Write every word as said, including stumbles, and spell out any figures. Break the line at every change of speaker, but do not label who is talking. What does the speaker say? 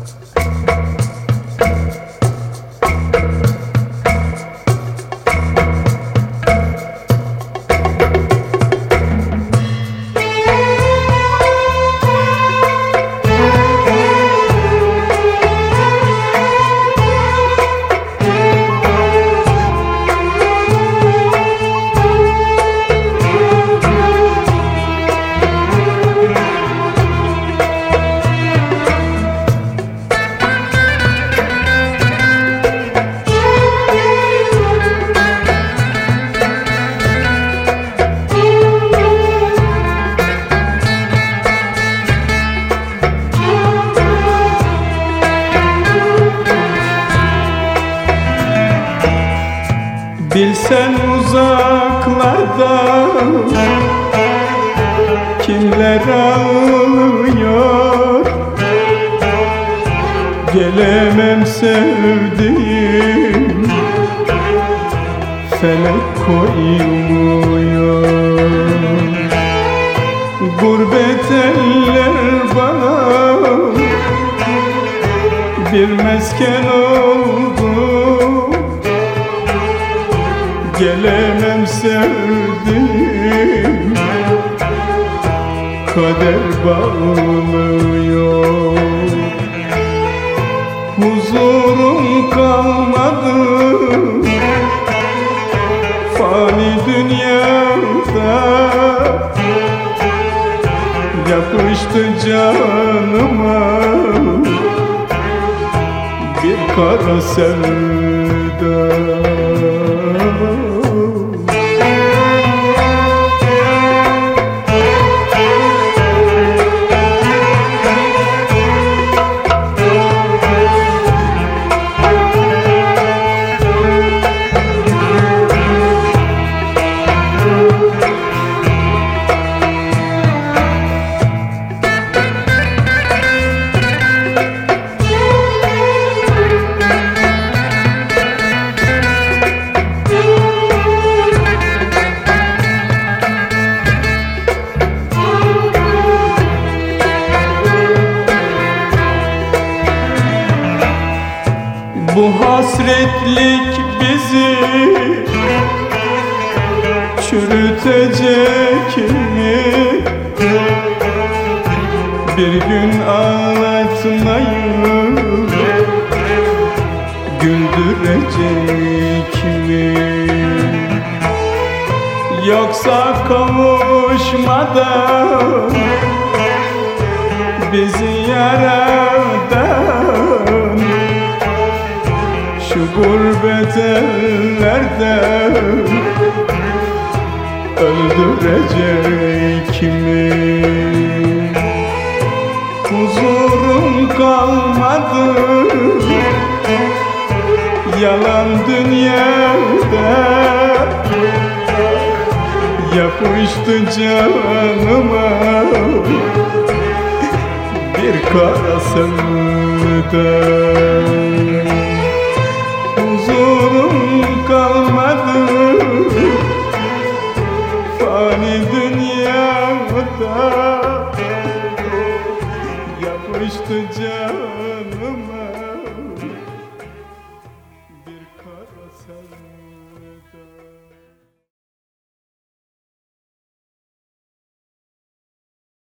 Bilsen uzaklarda kimler ağlıyor, gelemem sevdiğim, felek koymuyor. Gurbet eller bana bir mesken oldu, gelemem sevdiğim, kader bağlıyor. Huzurum kalmadı fani dünyada, yapıştı canıma bir kara sevda. Bu hasretlik bizi çürütecek mi? Bir gün ağlatmayı güldürecek mi? Yoksa kavuşmadan bizi yaradan şu gurbet ellerde öldürecek mi? Huzurum kalmadı yalan dünyada, yapıştı canıma bir kara sevda. Huzurum kalmadı fani dünyada, yapıştı canıma